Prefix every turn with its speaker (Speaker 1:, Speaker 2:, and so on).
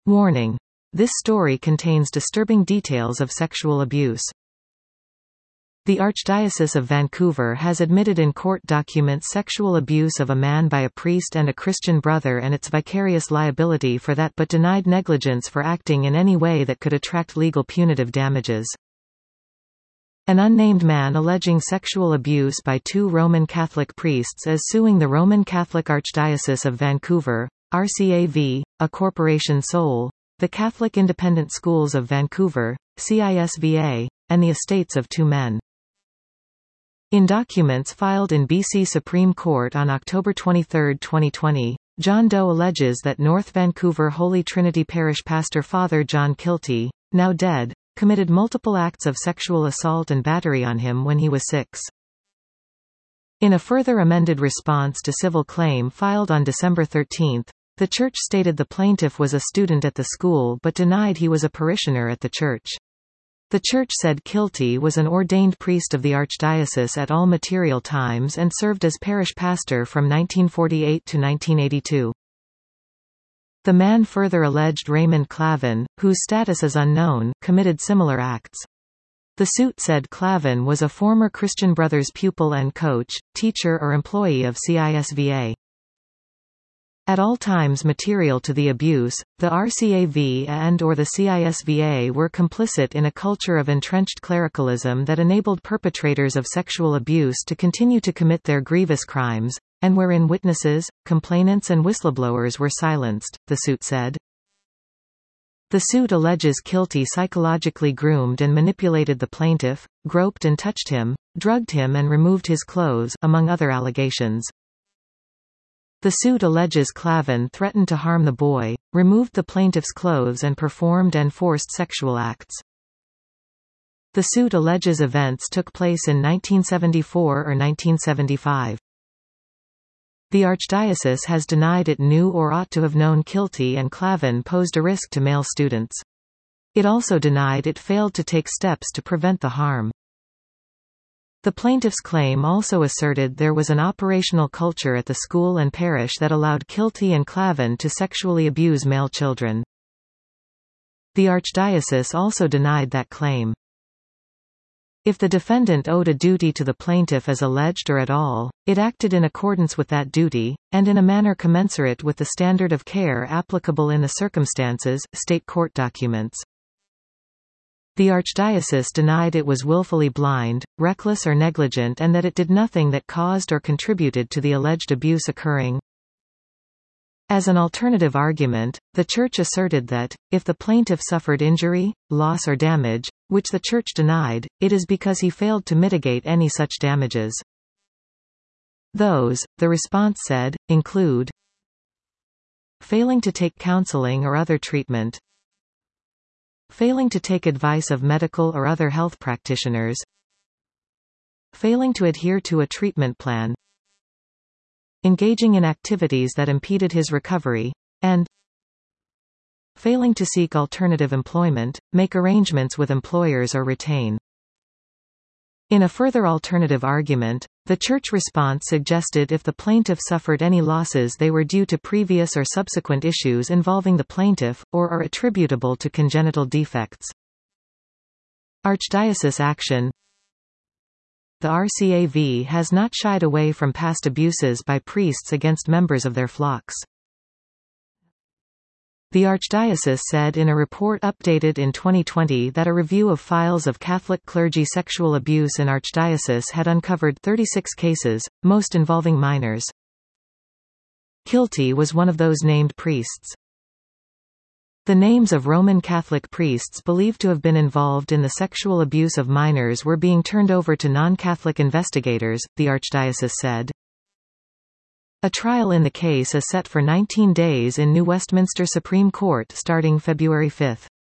Speaker 1: Warning. This story contains disturbing details of sexual abuse. The Archdiocese of Vancouver has admitted in court documents sexual abuse of a man by a priest and a Christian brother and its vicarious liability for that, but denied negligence for acting in any way that could attract legal punitive damages. An unnamed man alleging sexual abuse by two Roman Catholic priests is suing the Roman Catholic Archdiocese of Vancouver, RCAV, a corporation sole, the Catholic Independent Schools of Vancouver, CISVA, and the estates of two men. In documents filed in BC Supreme Court on October 23, 2020, John Doe alleges that North Vancouver Holy Trinity Parish pastor Father John Kilty, now dead, committed multiple acts of sexual assault and battery on him when he was 6. In a further amended response to civil claim filed on December 13, the church stated the plaintiff was a student at the school but denied he was a parishioner at the church. The church said Kilty was an ordained priest of the Archdiocese at all material times and served as parish pastor from 1948 to 1982. The man further alleged Raymond Clavin, whose status is unknown, committed similar acts. The suit said Clavin was a former Christian Brothers pupil and coach, teacher or employee of CISVA. At all times material to the abuse, the RCAV and/or the CISVA were complicit in a culture of entrenched clericalism that enabled perpetrators of sexual abuse to continue to commit their grievous crimes, and wherein witnesses, complainants and whistleblowers were silenced, the suit said. The suit alleges Kilty psychologically groomed and manipulated the plaintiff, groped and touched him, drugged him and removed his clothes, among other allegations. The suit alleges Clavin threatened to harm the boy, removed the plaintiff's clothes and performed and forced sexual acts. The suit alleges events took place in 1974 or 1975. The Archdiocese has denied it knew or ought to have known Kilty and Clavin posed a risk to male students. It also denied it failed to take steps to prevent the harm. The plaintiff's claim also asserted there was an operational culture at the school and parish that allowed Kilty and Clavin to sexually abuse male children. The Archdiocese also denied that claim. If the defendant owed a duty to the plaintiff as alleged or at all, it acted in accordance with that duty, and in a manner commensurate with the standard of care applicable in the circumstances, state court documents. The Archdiocese denied it was willfully blind, reckless or negligent and that it did nothing that caused or contributed to the alleged abuse occurring. As an alternative argument, the Church asserted that, if the plaintiff suffered injury, loss or damage, which the Church denied, it is because he failed to mitigate any such damages. Those, the response said, include failing to take counseling or other treatment, failing to take advice of medical or other health practitioners, failing to adhere to a treatment plan, engaging in activities that impeded his recovery, and failing to seek alternative employment, make arrangements with employers or retain. In a further alternative argument, the Church response suggested if the plaintiff suffered any losses they were due to previous or subsequent issues involving the plaintiff, or are attributable to congenital defects. Archdiocese action. The RCAV has not shied away from past abuses by priests against members of their flocks. The Archdiocese said in a report updated in 2020 that a review of files of Catholic clergy sexual abuse in Archdiocese had uncovered 36 cases, most involving minors. Kilty was one of those named priests. The names of Roman Catholic priests believed to have been involved in the sexual abuse of minors were being turned over to non-Catholic investigators, the Archdiocese said. A trial in the case is set for 19 days in New Westminster Supreme Court starting February 5.